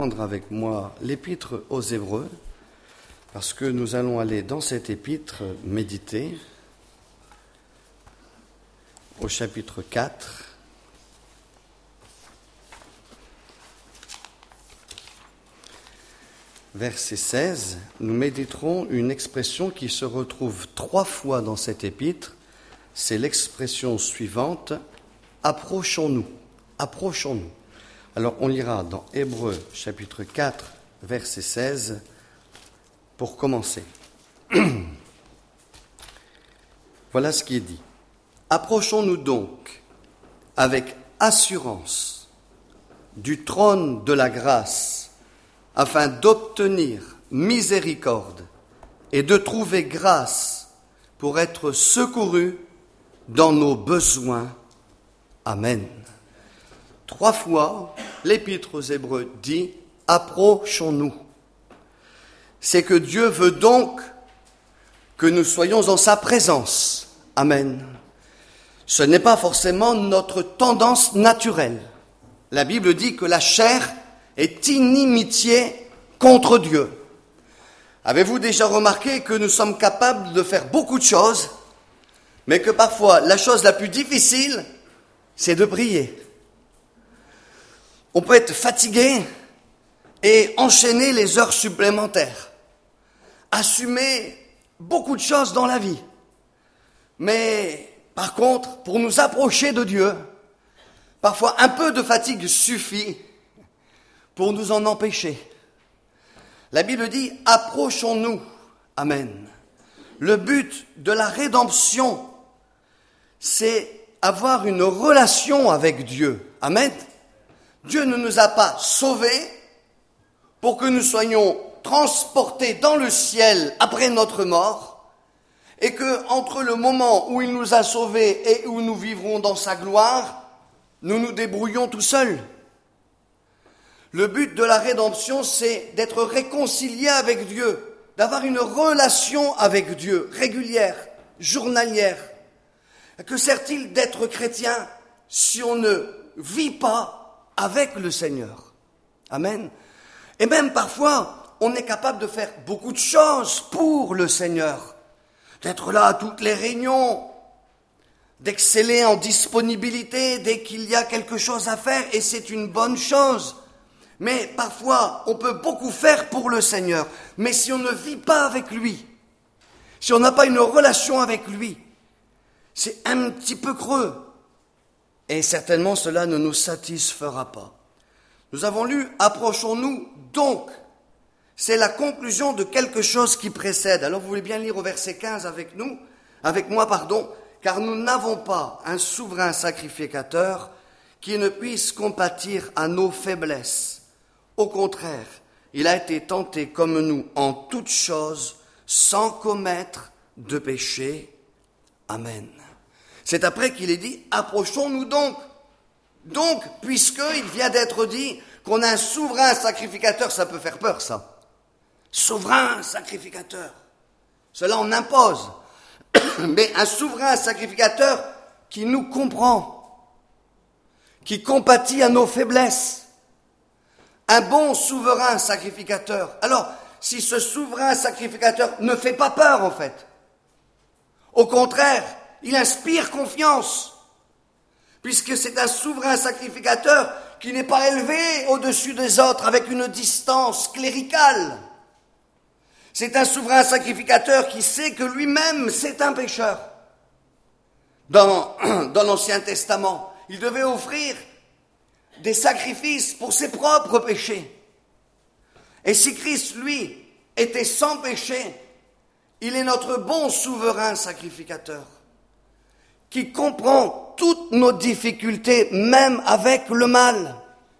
Prendre avec moi l'épître aux Hébreux, parce que nous allons aller dans cette épître méditer au chapitre 4. Verset 16, nous méditerons une expression qui se retrouve 3 fois dans cette épître. C'est l'expression suivante, approchons-nous, approchons-nous. Alors on lira dans Hébreux chapitre 4, verset 16, pour commencer. Voilà ce qui est dit. Approchons-nous donc avec assurance du trône de la grâce, afin d'obtenir miséricorde et de trouver grâce pour être secourus dans nos besoins. Amen. 3 fois, l'Épître aux Hébreux dit « Approchons-nous ». C'est que Dieu veut donc que nous soyons en sa présence. Amen. Ce n'est pas forcément notre tendance naturelle. La Bible dit que la chair est inimitié contre Dieu. Avez-vous déjà remarqué que nous sommes capables de faire beaucoup de choses, mais que parfois la chose la plus difficile, c'est de prier. On peut être fatigué et enchaîner les heures supplémentaires, assumer beaucoup de choses dans la vie. Mais par contre, pour nous approcher de Dieu, parfois un peu de fatigue suffit pour nous en empêcher. La Bible dit « Approchons-nous ». Amen. Le but de la rédemption, c'est avoir une relation avec Dieu. Amen. Dieu ne nous a pas sauvés pour que nous soyons transportés dans le ciel après notre mort et que entre le moment où il nous a sauvés et où nous vivrons dans sa gloire, nous nous débrouillons tout seuls. Le but de la rédemption, c'est d'être réconcilié avec Dieu, d'avoir une relation avec Dieu régulière, journalière. Que sert-il d'être chrétien si on ne vit pas avec le Seigneur? Amen. Et même parfois, on est capable de faire beaucoup de choses pour le Seigneur, d'être là à toutes les réunions, d'exceller en disponibilité dès qu'il y a quelque chose à faire, et c'est une bonne chose. Mais parfois, on peut beaucoup faire pour le Seigneur, mais si on ne vit pas avec lui, si on n'a pas une relation avec lui, c'est un petit peu creux. Et certainement, cela ne nous satisfera pas. Nous avons lu « Approchons-nous donc ». C'est la conclusion de quelque chose qui précède. Alors, vous voulez bien lire au verset 15 avec moi, car nous n'avons pas un souverain sacrificateur qui ne puisse compatir à nos faiblesses. Au contraire, il a été tenté comme nous en toutes choses, sans commettre de péché. Amen. C'est après qu'il est dit, approchons-nous donc. Donc, puisqu'il vient d'être dit qu'on a un souverain sacrificateur, ça peut faire peur, ça. Souverain sacrificateur. Cela on impose. Mais un souverain sacrificateur qui nous comprend, qui compatit à nos faiblesses. Un bon souverain sacrificateur. Alors, si ce souverain sacrificateur ne fait pas peur, en fait, au contraire, il inspire confiance, puisque c'est un souverain sacrificateur qui n'est pas élevé au-dessus des autres avec une distance cléricale. C'est un souverain sacrificateur qui sait que lui-même, c'est un pécheur. Dans l'Ancien Testament, il devait offrir des sacrifices pour ses propres péchés. Et si Christ, lui, était sans péché, il est notre bon souverain sacrificateur, qui comprend toutes nos difficultés, même avec le mal.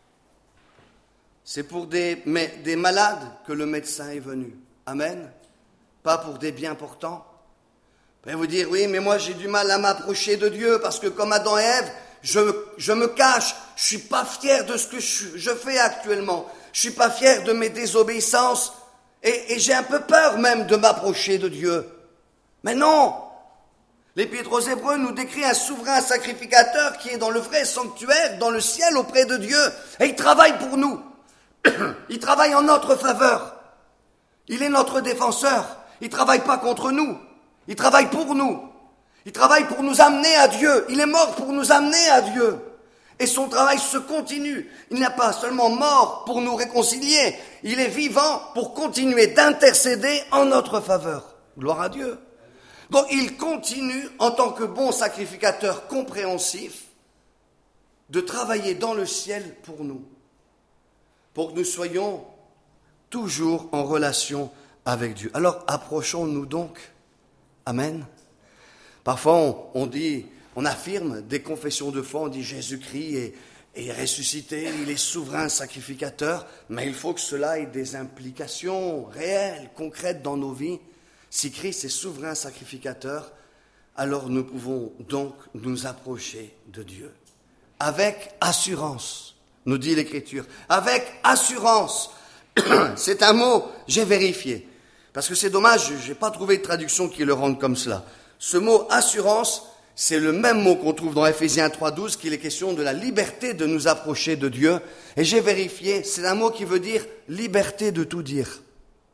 C'est pour des malades que le médecin est venu. Amen. Pas pour des bien portants. Vous pouvez vous dire, oui, mais moi j'ai du mal à m'approcher de Dieu, parce que comme Adam et Ève, je me cache, je suis pas fier de ce que je fais actuellement, je suis pas fier de mes désobéissances, et j'ai un peu peur même de m'approcher de Dieu. Mais non, l'Épître aux Hébreux nous décrit un souverain sacrificateur qui est dans le vrai sanctuaire, dans le ciel auprès de Dieu, et il travaille pour nous. Il travaille en notre faveur. Il est notre défenseur. Il ne travaille pas contre nous. Il travaille pour nous. Il travaille pour nous amener à Dieu. Il est mort pour nous amener à Dieu. Et son travail se continue. Il n'est pas seulement mort pour nous réconcilier. Il est vivant pour continuer d'intercéder en notre faveur. Gloire à Dieu. Donc il continue en tant que bon sacrificateur compréhensif de travailler dans le ciel pour nous. Pour que nous soyons toujours en relation avec Dieu. Alors approchons-nous donc. Amen. Parfois on affirme des confessions de foi, on dit Jésus-Christ est ressuscité, il est souverain sacrificateur, mais il faut que cela ait des implications réelles, concrètes dans nos vies. Si Christ est souverain sacrificateur, alors nous pouvons donc nous approcher de Dieu. Avec assurance, nous dit l'Écriture, avec assurance. C'est un mot, j'ai vérifié, parce que c'est dommage, je n'ai pas trouvé de traduction qui le rende comme cela. Ce mot assurance, c'est le même mot qu'on trouve dans Ephésiens 3,12, qu'il est question de la liberté de nous approcher de Dieu. Et j'ai vérifié, c'est un mot qui veut dire liberté de tout dire.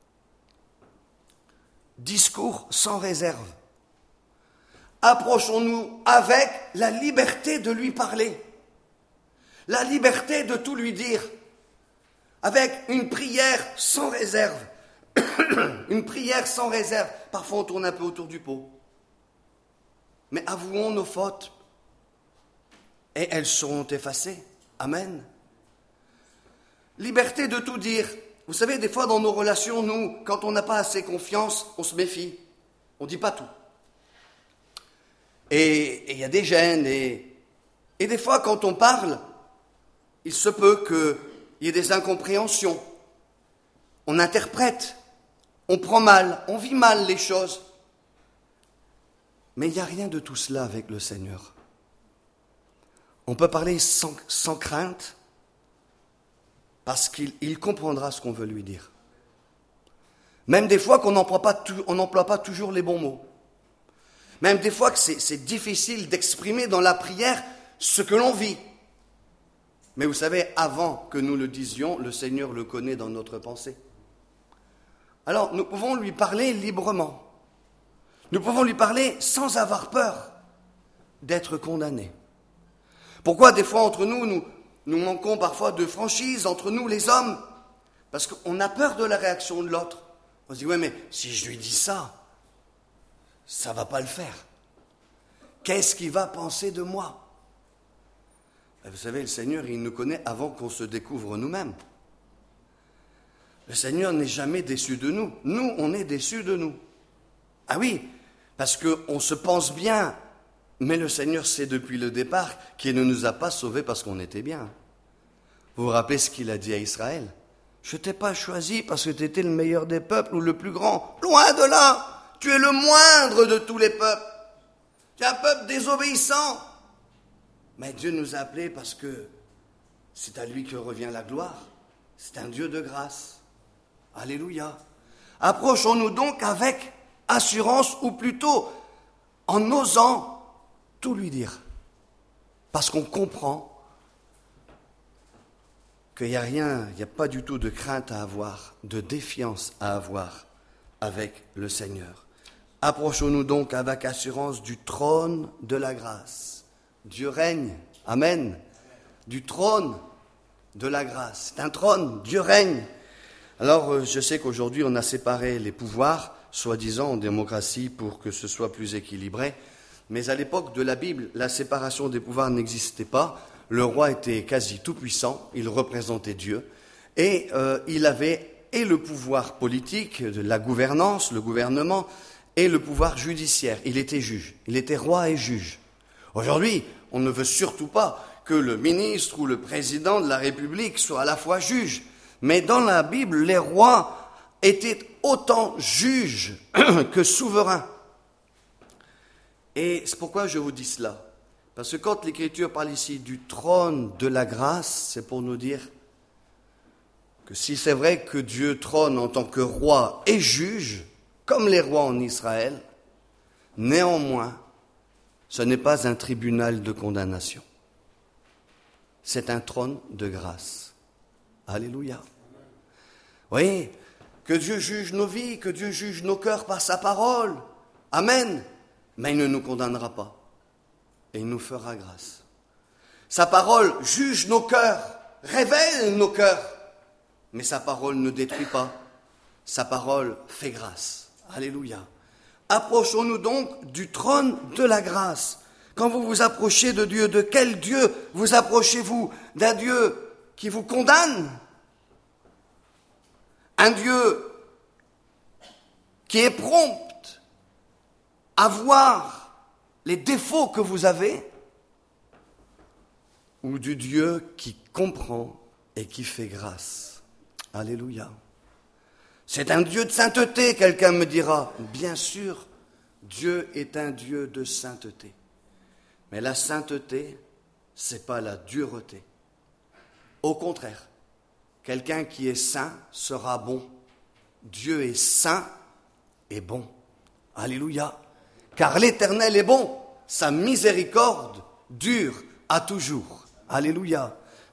Discours sans réserve. Approchons-nous avec la liberté de lui parler. La liberté de tout lui dire. Avec une prière sans réserve. Une prière sans réserve. Parfois on tourne un peu autour du pot. Mais avouons nos fautes et elles seront effacées. Amen. Liberté de tout dire. Vous savez, des fois dans nos relations, nous, quand on n'a pas assez confiance, on se méfie. On ne dit pas tout. Et il y a des gênes. Et des fois, quand on parle, il se peut qu'il y ait des incompréhensions. On interprète. On prend mal. On vit mal les choses. Mais il n'y a rien de tout cela avec le Seigneur. On peut parler sans crainte parce qu'il comprendra ce qu'on veut lui dire. Même des fois qu'on n'emploie pas toujours les bons mots. Même des fois que c'est difficile d'exprimer dans la prière ce que l'on vit. Mais vous savez, avant que nous le disions, le Seigneur le connaît dans notre pensée. Alors nous pouvons lui parler librement. Nous pouvons lui parler sans avoir peur d'être condamnés. Pourquoi des fois entre nous manquons parfois de franchise, entre nous les hommes? Parce qu'on a peur de la réaction de l'autre. On se dit, ouais, mais si je lui dis ça ne va pas le faire. Qu'est-ce qu'il va penser de moi? Et vous savez, le Seigneur, il nous connaît avant qu'on se découvre nous-mêmes. Le Seigneur n'est jamais déçu de nous. Nous, on est déçus de nous. Ah oui, parce qu'on se pense bien, mais le Seigneur sait depuis le départ qu'il ne nous a pas sauvés parce qu'on était bien. Vous vous rappelez ce qu'il a dit à Israël? Je ne t'ai pas choisi parce que tu étais le meilleur des peuples ou le plus grand. Loin de là, tu es le moindre de tous les peuples. Tu es un peuple désobéissant. Mais Dieu nous a appelés parce que c'est à lui que revient la gloire. C'est un Dieu de grâce. Alléluia. Approchons-nous donc avec assurance, ou plutôt en osant tout lui dire. Parce qu'on comprend qu'il n'y a pas du tout de crainte à avoir, de défiance à avoir avec le Seigneur. Approchons-nous donc avec assurance du trône de la grâce. Dieu règne, amen, du trône de la grâce. C'est un trône, Dieu règne. Alors je sais qu'aujourd'hui on a séparé les pouvoirs, soi-disant en démocratie pour que ce soit plus équilibré. Mais à l'époque de la Bible, la séparation des pouvoirs n'existait pas. Le roi était quasi tout-puissant, il représentait Dieu. Et il avait et le pouvoir politique, la gouvernance, le gouvernement, et le pouvoir judiciaire. Il était juge, il était roi et juge. Aujourd'hui, on ne veut surtout pas que le ministre ou le président de la République soit à la fois juge. Mais dans la Bible, les rois étaient autant juges que souverains. Et c'est pourquoi je vous dis cela. Parce que quand l'Écriture parle ici du trône de la grâce, c'est pour nous dire que si c'est vrai que Dieu trône en tant que roi et juge, comme les rois en Israël, néanmoins, ce n'est pas un tribunal de condamnation. C'est un trône de grâce. Alléluia. Oui, que Dieu juge nos vies, que Dieu juge nos cœurs par sa parole. Amen. Mais il ne nous condamnera pas. Et il nous fera grâce. Sa parole juge nos cœurs, révèle nos cœurs. Mais sa parole ne détruit pas. Sa parole fait grâce. Alléluia. Approchons-nous donc du trône de la grâce. Quand vous vous approchez de Dieu, de quel Dieu vous approchez-vous? D'un Dieu qui vous condamne? Un Dieu qui est prompt à voir les défauts que vous avez? Ou du Dieu qui comprend et qui fait grâce? Alléluia. C'est un Dieu de sainteté, quelqu'un me dira. Bien sûr, Dieu est un Dieu de sainteté. Mais la sainteté, c'est pas la dureté. Au contraire, quelqu'un qui est saint sera bon. Dieu est saint et bon. Alléluia. Car l'Éternel est bon. Sa miséricorde dure à toujours. Alléluia.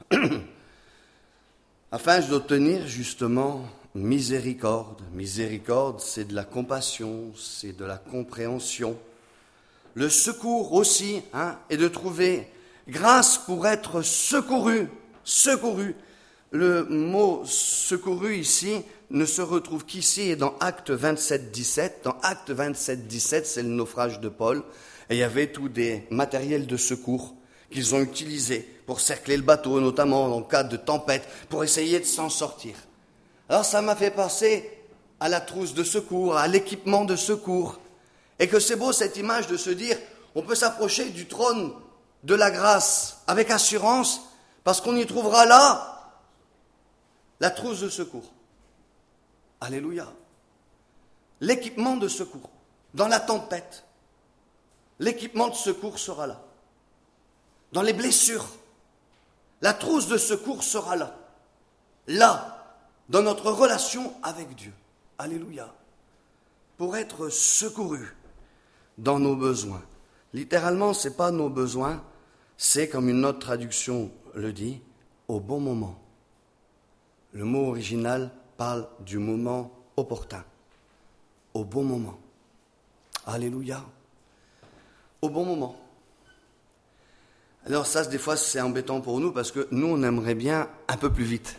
Afin d'obtenir justement miséricorde. Miséricorde, c'est de la compassion, c'est de la compréhension. Le secours aussi, et de trouver grâce pour être secouru. Secouru. Le mot secouru ici ne se retrouve qu'ici et dans Actes 27, 17. Dans Actes 27, 17, c'est le naufrage de Paul. Et il y avait tous des matériels de secours qu'ils ont utilisés pour cercler le bateau, notamment en cas de tempête, pour essayer de s'en sortir. Alors ça m'a fait penser à la trousse de secours, à l'équipement de secours. Et que c'est beau cette image de se dire, on peut s'approcher du trône de la grâce avec assurance, parce qu'on y trouvera là la trousse de secours. Alléluia. L'équipement de secours. Dans la tempête, l'équipement de secours sera là. Dans les blessures, la trousse de secours sera là. Là, dans notre relation avec Dieu. Alléluia. Pour être secouru dans nos besoins. Littéralement, ce n'est pas nos besoins, c'est, comme une autre traduction le dit, au bon moment. Le mot original parle du moment opportun. Au bon moment. Alléluia. Au bon moment. Alors ça, des fois, c'est embêtant pour nous parce que nous, on aimerait bien un peu plus vite.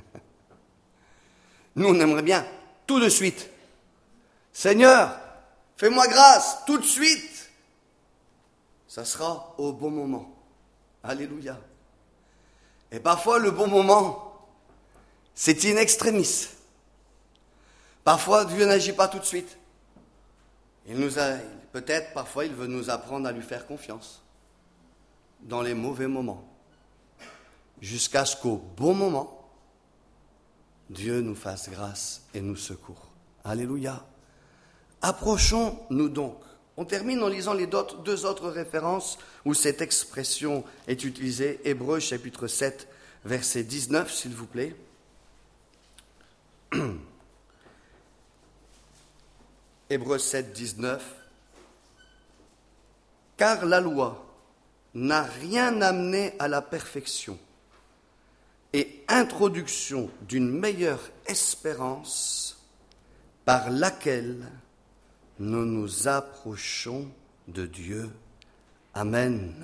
Nous, on aimerait bien tout de suite. Seigneur, fais-moi grâce tout de suite. Ça sera au bon moment. Alléluia. Et parfois, le bon moment, c'est in extremis. Parfois, Dieu n'agit pas tout de suite. Peut-être, parfois, il veut nous apprendre à lui faire confiance dans les mauvais moments, jusqu'à ce qu'au bon moment, Dieu nous fasse grâce et nous secours. Alléluia. Approchons-nous donc. On termine en lisant les deux autres références où cette expression est utilisée. Hébreux chapitre 7, verset 19, s'il vous plaît. Hébreux 7, 19. Car la loi n'a rien amené à la perfection et introduction d'une meilleure espérance par laquelle nous nous approchons de Dieu. Amen.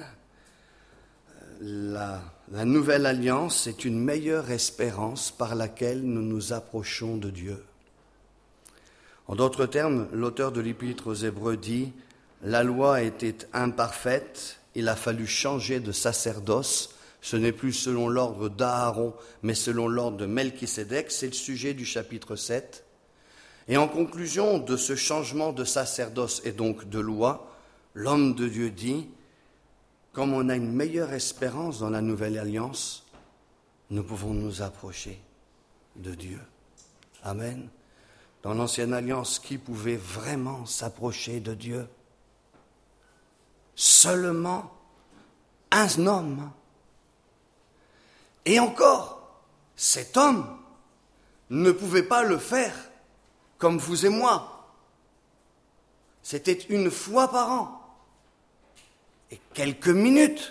La nouvelle alliance est une meilleure espérance par laquelle nous nous approchons de Dieu. En d'autres termes, l'auteur de l'Épître aux Hébreux dit « La loi était imparfaite, il a fallu changer de sacerdoce. Ce n'est plus selon l'ordre d'Aaron, mais selon l'ordre de Melchisédek. » C'est le sujet du chapitre 7. Et en conclusion de ce changement de sacerdoce et donc de loi, l'homme de Dieu dit, comme on a une meilleure espérance dans la nouvelle alliance, nous pouvons nous approcher de Dieu. Amen. Dans l'ancienne alliance, qui pouvait vraiment s'approcher de Dieu? Seulement un homme. Et encore, cet homme ne pouvait pas le faire comme vous et moi. C'était une fois par an. Et quelques minutes.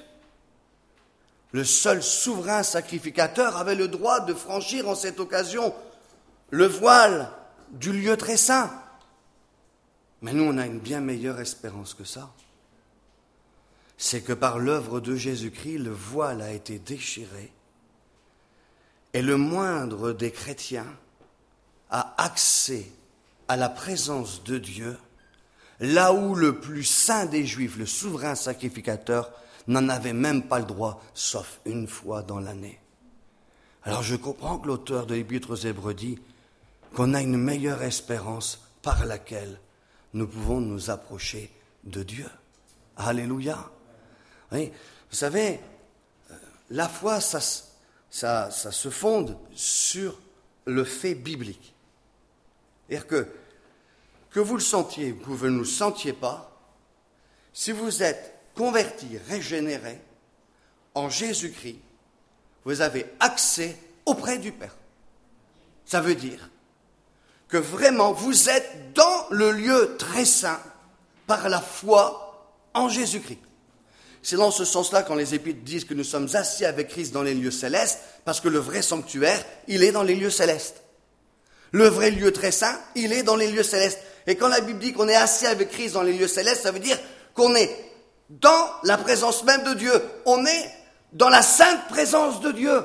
Le seul souverain sacrificateur avait le droit de franchir en cette occasion le voile du lieu très saint. Mais nous, on a une bien meilleure espérance que ça. C'est que par l'œuvre de Jésus-Christ, le voile a été déchiré et le moindre des chrétiens a accès à la présence de Dieu, là où le plus saint des Juifs, le souverain sacrificateur, n'en avait même pas le droit, sauf une fois dans l'année. Alors je comprends que l'auteur de l'Épître aux Hébreux dit qu'on a une meilleure espérance par laquelle nous pouvons nous approcher de Dieu. Alléluia. Oui, vous savez, la foi, ça se fonde sur le fait biblique. C'est-à-dire que vous le sentiez ou que vous ne le sentiez pas, si vous êtes converti, régénéré en Jésus-Christ, vous avez accès auprès du Père. Ça veut dire que vraiment vous êtes dans le lieu très saint par la foi en Jésus-Christ. C'est dans ce sens-là quand les Épîtres disent que nous sommes assis avec Christ dans les lieux célestes, parce que le vrai sanctuaire, il est dans les lieux célestes. Le vrai lieu très saint, il est dans les lieux célestes. Et quand la Bible dit qu'on est assis avec Christ dans les lieux célestes, ça veut dire qu'on est dans la présence même de Dieu. On est dans la sainte présence de Dieu.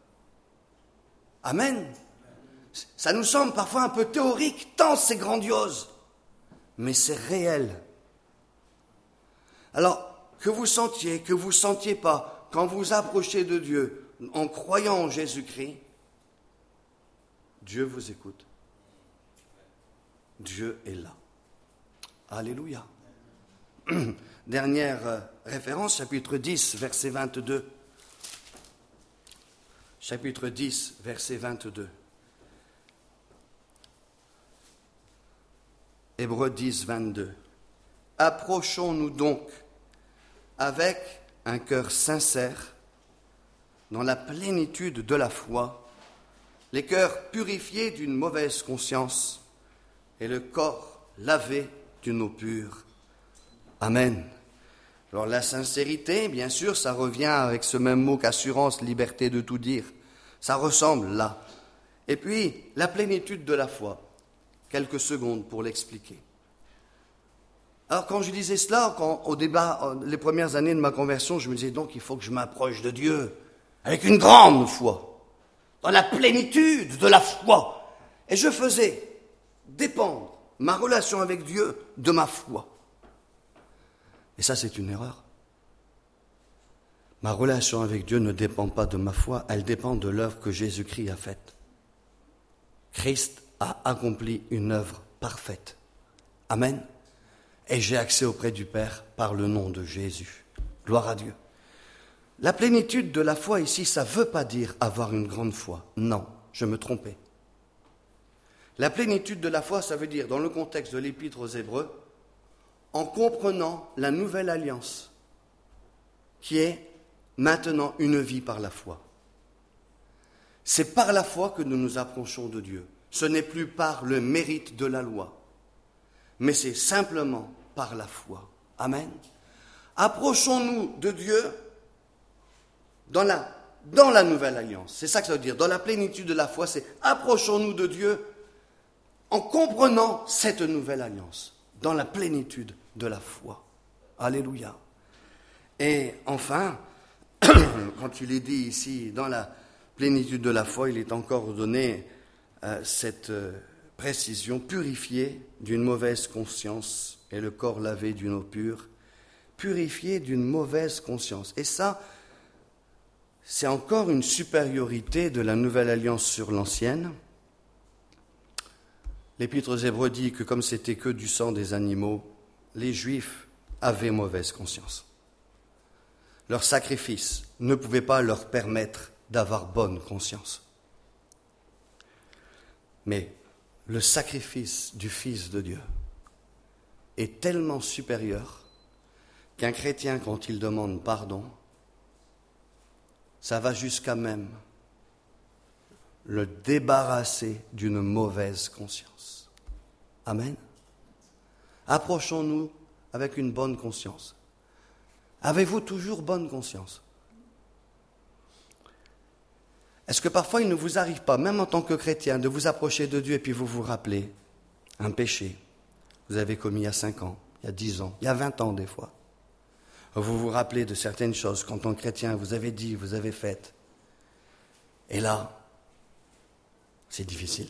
Amen. Ça nous semble parfois un peu théorique, tant c'est grandiose. Mais c'est réel. Alors, que vous sentiez, que vous ne sentiez pas, quand vous approchez de Dieu en croyant en Jésus-Christ, Dieu vous écoute. Dieu est là. Alléluia. Dernière référence, chapitre 10, verset 22. Chapitre 10, verset 22. Hébreux 10, 22. Approchons-nous donc avec un cœur sincère, dans la plénitude de la foi, les cœurs purifiés d'une mauvaise conscience et le corps lavé d'une eau pure. Amen. Alors la sincérité, bien sûr, ça revient avec ce même mot qu'assurance, liberté de tout dire. Ça ressemble là. Et puis, la plénitude de la foi. Quelques secondes pour l'expliquer. Alors quand je disais cela, au débat, les premières années de ma conversion, je me disais donc il faut que je m'approche de Dieu avec une grande foi, dans la plénitude de la foi. Et je faisais dépendre ma relation avec Dieu de ma foi. Et ça, c'est une erreur. Ma relation avec Dieu ne dépend pas de ma foi, elle dépend de l'œuvre que Jésus-Christ a faite. Christ a accompli une œuvre parfaite. Amen. Et j'ai accès auprès du Père par le nom de Jésus. Gloire à Dieu. La plénitude de la foi ici, ça ne veut pas dire avoir une grande foi. Non, je me trompais. La plénitude de la foi, ça veut dire, dans le contexte de l'Épître aux Hébreux, en comprenant la nouvelle alliance, qui est maintenant une vie par la foi. C'est par la foi que nous nous approchons de Dieu. Ce n'est plus par le mérite de la loi, mais c'est simplement par la foi. Amen. Approchons-nous de Dieu dans la nouvelle alliance. C'est ça que ça veut dire. Dans la plénitude de la foi, c'est approchons-nous de Dieu en comprenant cette nouvelle alliance, dans la plénitude de la foi. Alléluia. Et enfin, quand il est dit ici, dans la plénitude de la foi, il est encore donné cette précision, purifié d'une mauvaise conscience et le corps lavé d'une eau pure, purifié d'une mauvaise conscience. Et ça, c'est encore une supériorité de la nouvelle alliance sur l'ancienne. L'Épître aux Hébreux dit que comme c'était que du sang des animaux, les Juifs avaient mauvaise conscience. Leur sacrifice ne pouvait pas leur permettre d'avoir bonne conscience. Mais le sacrifice du Fils de Dieu est tellement supérieur qu'un chrétien, quand il demande pardon, ça va jusqu'à même le débarrasser d'une mauvaise conscience. Amen. Approchons-nous avec une bonne conscience. Avez-vous toujours bonne conscience? Est-ce que parfois il ne vous arrive pas, même en tant que chrétien, de vous approcher de Dieu et puis vous vous rappelez un péché que vous avez commis il y a 5 ans, il y a 10 ans, il y a 20 ans des fois. Vous vous rappelez de certaines choses qu'en tant que chrétien vous avez dit, vous avez faites. Et là, c'est difficile.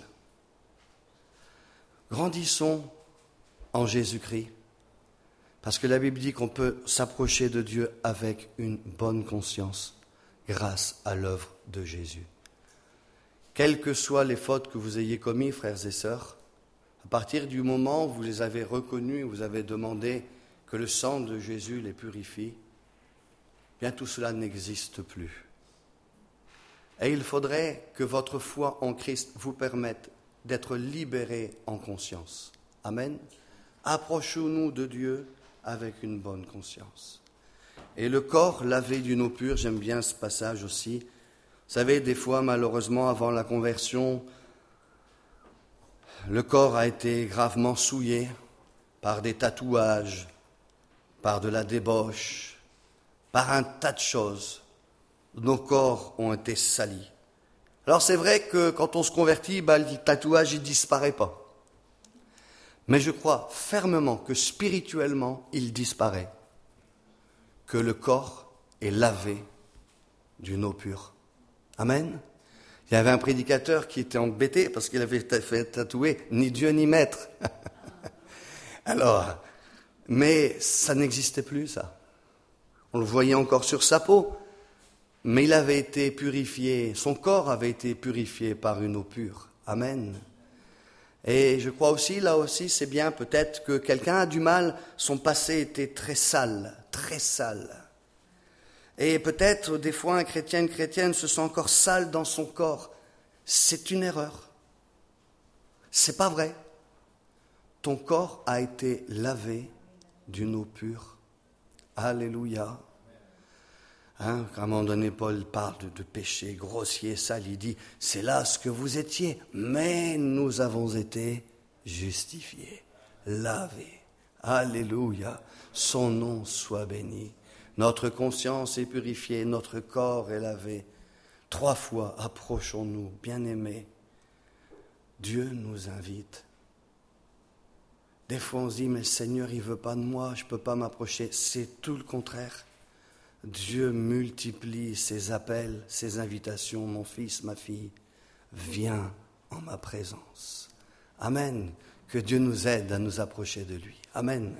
Grandissons en Jésus-Christ, parce que la Bible dit qu'on peut s'approcher de Dieu avec une bonne conscience grâce à l'œuvre de Jésus. Quelles que soient les fautes que vous ayez commises, frères et sœurs, à partir du moment où vous les avez reconnues, vous avez demandé que le sang de Jésus les purifie, bien tout cela n'existe plus. Et il faudrait que votre foi en Christ vous permette d'être libérés en conscience. Amen. Approchons-nous de Dieu avec une bonne conscience. Et le corps lavé d'une eau pure, j'aime bien ce passage aussi. Vous savez, des fois, malheureusement, avant la conversion, le corps a été gravement souillé par des tatouages, par de la débauche, par un tas de choses. Nos corps ont été salis. Alors c'est vrai que quand on se convertit, le tatouage il disparaît pas. Mais je crois fermement que spirituellement il disparaît, que le corps est lavé d'une eau pure. Amen. Il y avait un prédicateur qui était embêté parce qu'il avait fait tatouer ni Dieu ni maître. Alors, mais ça n'existait plus ça. On le voyait encore sur sa peau. Mais il avait été purifié, son corps avait été purifié par une eau pure. Amen. Et je crois aussi, là aussi, c'est bien peut-être que quelqu'un a du mal, son passé était très sale, très sale. Et peut-être des fois un chrétien, une chrétienne se sent encore sale dans son corps. C'est une erreur. C'est pas vrai. Ton corps a été lavé d'une eau pure. Alléluia. À un moment donné, Paul parle de péché grossier, sale. Il dit, c'est là ce que vous étiez, mais nous avons été justifiés, lavés. Alléluia. Son nom soit béni. Notre conscience est purifiée, notre corps est lavé. 3 fois, approchons-nous, bien-aimés. Dieu nous invite. Des fois, on se dit, mais le Seigneur, il ne veut pas de moi, je ne peux pas m'approcher. C'est tout le contraire. Dieu multiplie ses appels, ses invitations. Mon fils, ma fille, viens en ma présence. Amen. Que Dieu nous aide à nous approcher de lui. Amen.